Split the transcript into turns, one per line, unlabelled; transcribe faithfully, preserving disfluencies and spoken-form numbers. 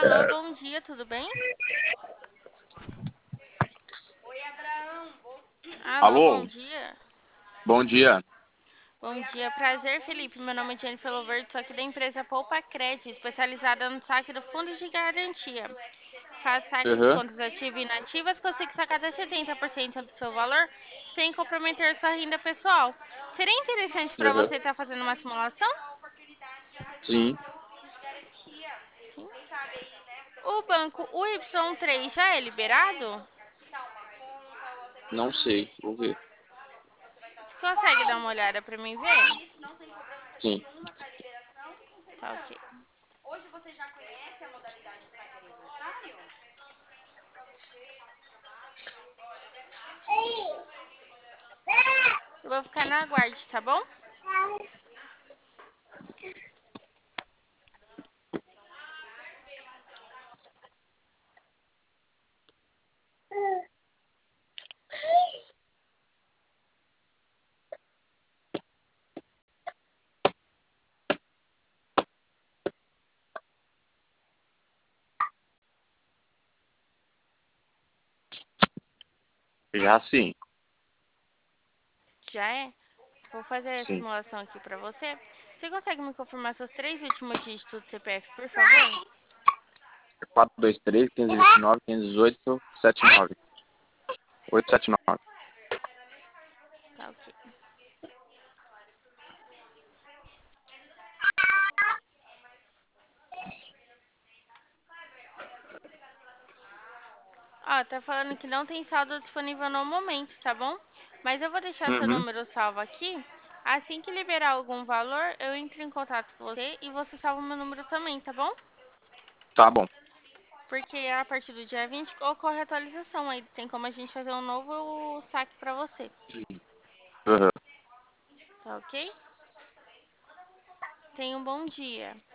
Alô, bom dia, tudo bem? Alô, bom
Alô,
dia.
bom dia.
Bom dia, prazer, Felipe. Meu nome é Jennifer Lovert, sou aqui da empresa Poupa Cred, especializada no saque do fundo de garantia. Faz saque de
Aham,
contas ativas e inativas, consegue sacar até setenta por cento do seu valor sem comprometer sua renda pessoal. Seria interessante para
aham.
você estar fazendo uma simulação?
Sim,
Sim. O banco U Y três já é liberado?
não sei. Vou ver.
Você consegue dar uma olhada para mim ver?
Sim.
Tá ok. Eu vou ficar na aguarde, tá bom?
Já sim.
Já é? Vou fazer a
Sim.
simulação aqui para você. Você consegue me confirmar seus três últimos dígitos do C P F, por favor?
quatro dois três, quinhentos e vinte e nove, quinhentos e dezoito, setenta e nove. oitocentos e setenta e nove.
Tá ok. Ó, tá falando que não tem saldo disponível no momento, tá bom? Mas eu vou deixar seu
Uhum.
número salvo aqui. Assim que liberar algum valor, eu entro em contato com você e você salva o meu número também, tá bom?
Tá bom.
Porque a partir do dia vinte ocorre a atualização, aí tem como a gente fazer um novo saque para você,
Aham.
tá ok? Tenha um bom dia.